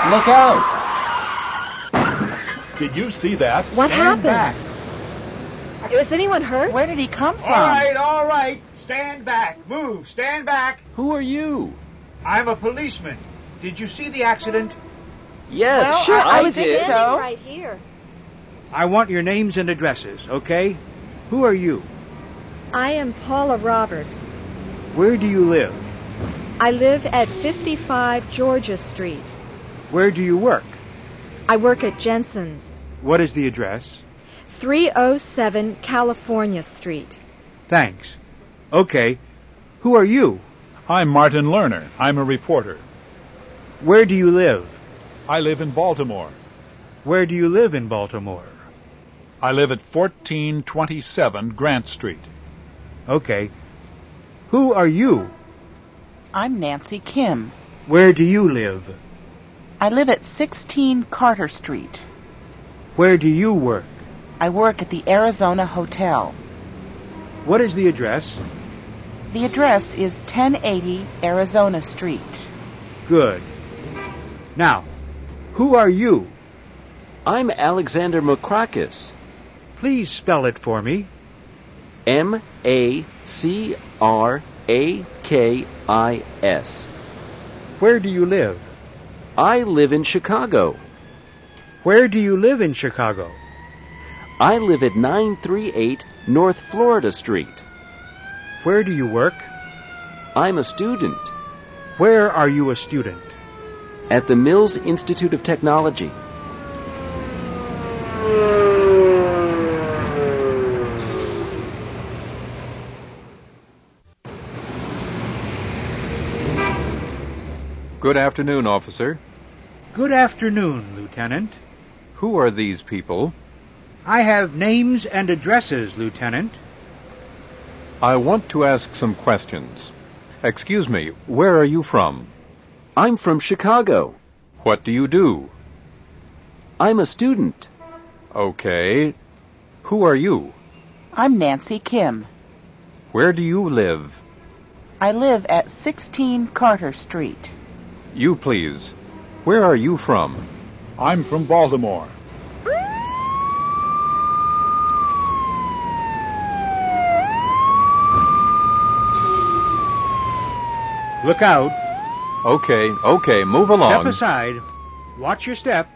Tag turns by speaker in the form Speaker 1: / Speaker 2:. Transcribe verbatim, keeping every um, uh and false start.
Speaker 1: Look out!
Speaker 2: Did you see that?
Speaker 3: What
Speaker 2: Stand
Speaker 3: happened?
Speaker 2: back.
Speaker 3: Is anyone hurt?
Speaker 4: Where did he come from?
Speaker 5: All right, all right. Stand back. Move. Stand back.
Speaker 1: Who are you?
Speaker 5: I'm a policeman. Did you see the accident?
Speaker 1: Yes,
Speaker 4: Well,
Speaker 1: sure,
Speaker 4: I-
Speaker 1: I,
Speaker 4: I
Speaker 3: was
Speaker 1: did.
Speaker 3: standing
Speaker 4: so.
Speaker 3: right here.
Speaker 5: I want your names and addresses, okay? Who are you?
Speaker 3: I am Paula Roberts.
Speaker 5: Where do you live?
Speaker 3: I live at fifty-five Georgia Street.
Speaker 5: Where do you work?
Speaker 3: I work at Jensen's,
Speaker 5: What is the address?
Speaker 3: three oh seven California Street.
Speaker 5: Thanks. Okay. Who are you?
Speaker 2: I'm Martin Lerner. I'm a reporter.
Speaker 5: Where do you live?
Speaker 2: I live in Baltimore.
Speaker 5: Where do you live in Baltimore?
Speaker 2: I live at fourteen twenty-seven Grant Street.
Speaker 5: Okay. Who are you?
Speaker 4: I'm Nancy Kim.
Speaker 5: Where do you live?
Speaker 4: I live at sixteen Carter Street.
Speaker 5: Where do you work?
Speaker 4: I work at the Arizona Hotel.
Speaker 5: What is the address?
Speaker 4: The address is ten eighty Arizona Street.
Speaker 5: Good. Now, who are you?
Speaker 1: I'm Alexander Makrakis.
Speaker 5: Please spell it for me.
Speaker 1: M A C R A K I S.
Speaker 5: Where do you live?
Speaker 1: I live in Chicago.
Speaker 5: Where do you live in Chicago?
Speaker 1: I live at nine thirty-eight North Florida Street.
Speaker 5: Where do you work?
Speaker 1: I'm a student
Speaker 5: Where are you a student?
Speaker 1: at the Mills Institute of Technology.
Speaker 6: Good afternoon, officer.
Speaker 5: Good afternoon, Lieutenant.
Speaker 6: Who are these people?
Speaker 5: I have names and addresses, Lieutenant.
Speaker 6: I want to ask some questions. Excuse me, where are you from?
Speaker 1: I'm from Chicago.
Speaker 6: What do you do?
Speaker 1: I'm a student.
Speaker 6: Okay. Who are you?
Speaker 4: I'm Nancy Kim.
Speaker 6: Where do you live?
Speaker 4: I live at sixteen Carter Street.
Speaker 6: You, please. Where are you from?
Speaker 2: I'm from Baltimore.
Speaker 5: Look out.
Speaker 6: Okay, okay, move along.
Speaker 5: Step aside. Watch your step.